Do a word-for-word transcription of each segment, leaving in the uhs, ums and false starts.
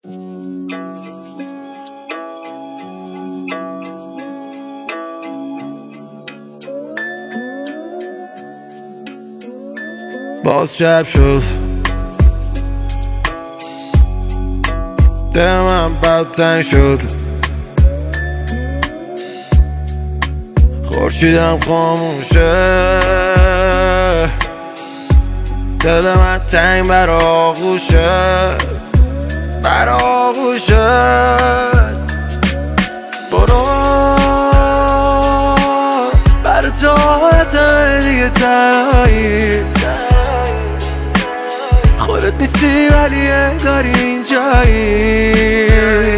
باز شب شد، دل من بدتن شد، خورشیدم خاموشه، دل من تنگ بر آغوشه، بر آغوشه. برو بر طاقتم دیگه تنهایی، خودت نیستی ولی انگار اینجایی،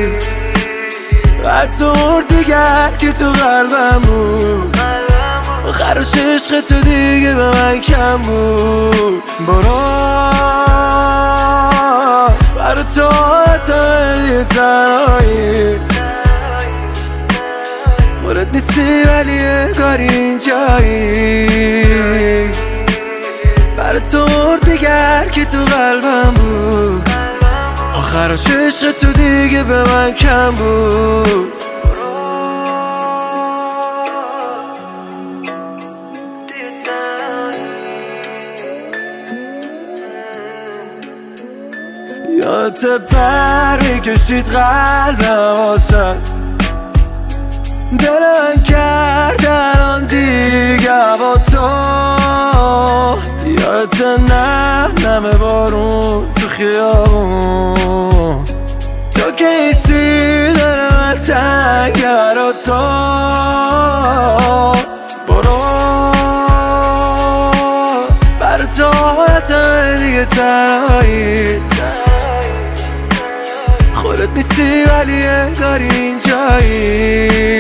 حتی دیگر که تو قلبم بود، آخرش عشق تو دیگه به من کم بود. برو برای تو دیگه تنهایی، خودت نیستی ولی انگار اینجایی، برای تو دیگر که تو قلبم بود، آخرش عشق تو دیگه به من کم بود. یادت پر میکشید قلبم واسه دل من کرد الان دیگه با تو. یادت نم نم بارون تو خیابون، تو که ایسی دل من تنگ برا تو. برو بر طاقتم دیگه تنهایی، خودت نیستی ولی انگار اینجایی،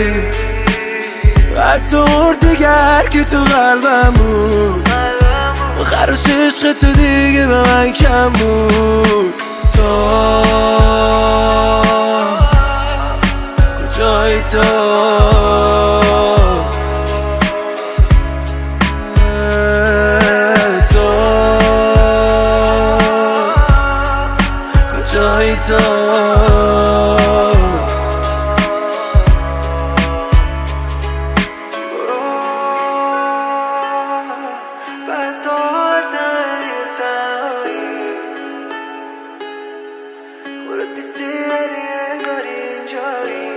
حتی دیگر که تو قلبم بود، آخرش عشق تو دیگه به من کم بود. تو کجایی تو؟ کجایی تو؟ خودت نیستی ولی انگار اینجایی،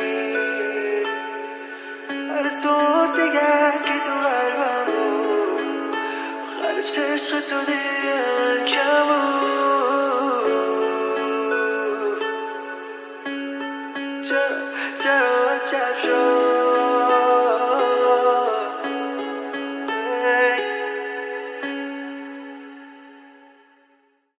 هر طور دیگر که تو قلبم بود، آخرش عشق تو دیگه من کم بود. چرا چرا از شب شد